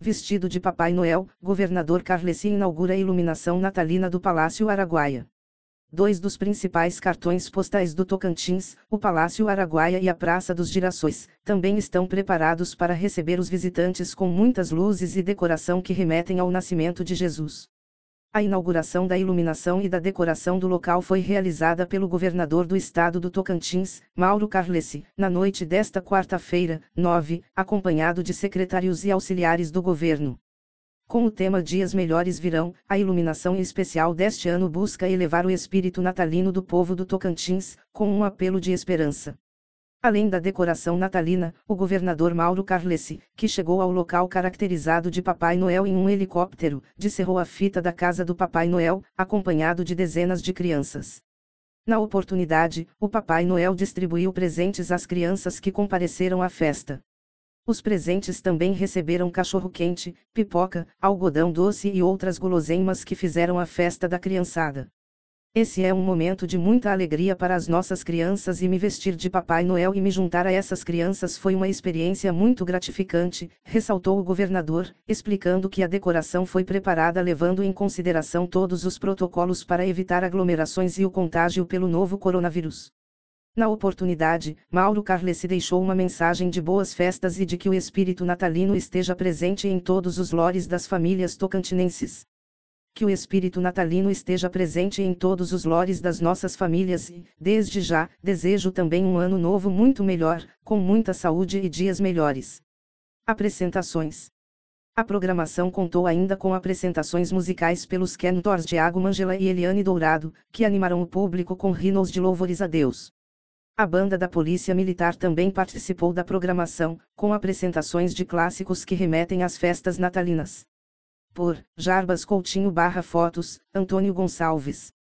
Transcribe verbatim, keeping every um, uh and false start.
vestido de Papai Noel, governador Carlesi inaugura a iluminação natalina do Palácio Araguaia. Dois dos principais cartões postais do Tocantins, o Palácio Araguaia e a Praça dos Girassóis, também estão preparados para receber os visitantes com muitas luzes e decoração que remetem ao nascimento de Jesus. A inauguração da iluminação e da decoração do local foi realizada pelo governador do estado do Tocantins, Mauro Carlesi, na noite desta quarta-feira, nove, acompanhado de secretários e auxiliares do governo. Com o tema Dias Melhores Virão, a iluminação especial deste ano busca elevar o espírito natalino do povo do Tocantins, com um apelo de esperança. Além da decoração natalina, o governador Mauro Carlesi, que chegou ao local caracterizado de Papai Noel em um helicóptero, descerrou a fita da casa do Papai Noel, acompanhado de dezenas de crianças. Na oportunidade, o Papai Noel distribuiu presentes às crianças que compareceram à festa. Os presentes também receberam cachorro-quente, pipoca, algodão doce e outras guloseimas que fizeram a festa da criançada. Esse é um momento de muita alegria para as nossas crianças e me vestir de Papai Noel e me juntar a essas crianças foi uma experiência muito gratificante, ressaltou o governador, explicando que a decoração foi preparada levando em consideração todos os protocolos para evitar aglomerações e o contágio pelo novo coronavírus. Na oportunidade, Mauro Carlesi deixou uma mensagem de boas festas e de que o espírito natalino esteja presente em todos os lores das famílias tocantinenses. Que o espírito natalino esteja presente em todos os lores das nossas famílias e, desde já, desejo também um ano novo muito melhor, com muita saúde e dias melhores. Apresentações. A programação contou ainda com apresentações musicais pelos cantores Thiago Mangela e Eliane Dourado, que animaram o público com hinos de louvores a Deus. A banda da Polícia Militar também participou da programação, com apresentações de clássicos que remetem às festas natalinas. Por Jarbas Coutinho barra fotos, Antônio Gonçalves.